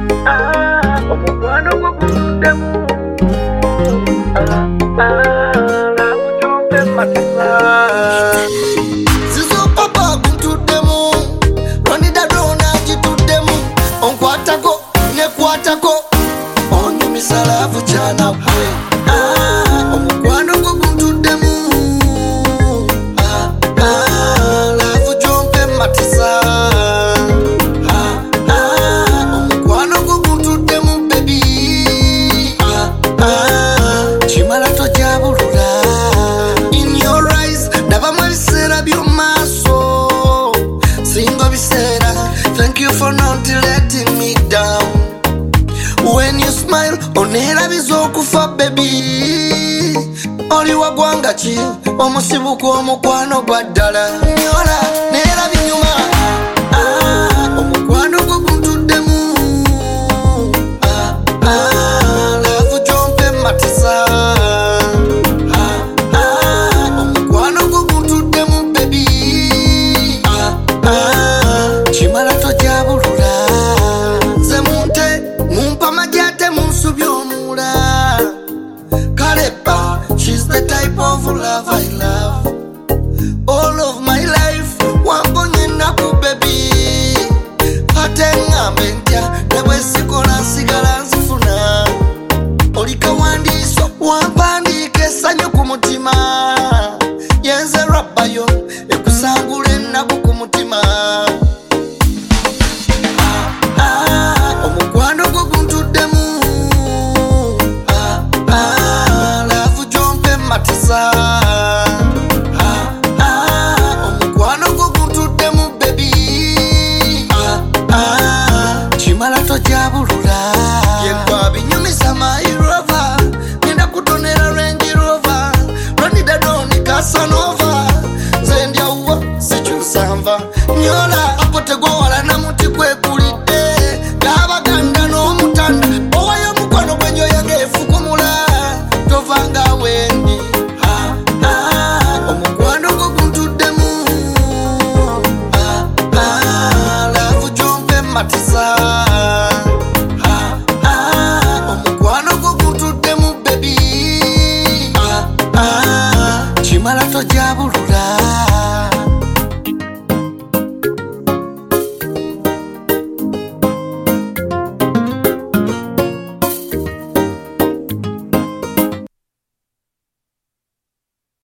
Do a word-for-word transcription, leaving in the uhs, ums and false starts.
Ah, omukwano gwo guddemu. Ah, ah, nakujumbe matisa. Zizo papa gutuddemu, Ronida dona gituddemu. Onkwatako nekwatako, onyumisa laavu kyanabwe. Ah, omukwano gwo gutuddemu. Ah, ah, laavu gyompe matisa. Ah, ah, omukwano gwo gutuddemu baby. Ah, ah, kimala tojabulula. In your eyes, ndabamu ebiseera by'omaaso. Singa biseera, thank you for not letting me down. When you smile, oneerabiza okufa baby. Oli wagwanga ki, omusibuku omukwano gwa ddala. Nyola neera binyuma. Ah, omukwano gwo gutuddemu. Ah, ah, laavu gyompe matisa. Ah, ah, omukwano gwo gutuddemu baby. Ah, ah, kimala tojabulula. Nze munte mumpa majate munsubi omula. Kalepa, she's the type of love I love. All of my life, wambonye naku baby. Ate ngambe ntya, nebwe sikola nsigala nzifuna. Oli kawandiiso, wampandiika essanyu ku mutima. Yenze rappayo, ekusangula ennaku ku mutima. Ah, omukwano gwo gutuddemu. Ah, ah, laavu gyompe matisa. Ah, ah, omukwano gwo gutuddemu baby. Ah, ah, kimala tojabulula. Yegwa binyumisa my rover. Ngenda kutonera Range Rover. Ronida doni Casanova. Nze ndyawuwa sikyusa nva. Nyola apotegowala na muti kwekulidde. Gabaganda n'omutanda. Owayo omukwano gwenyo yageefukumula. Tovanga wendi. Ah, ah, omukwano gwo gutuddemu. Ah, ah, laavu gyompe matisa. Ah, ah, omukwano gwo gutuddemu baby. Ah, ah, kimala tojabulula.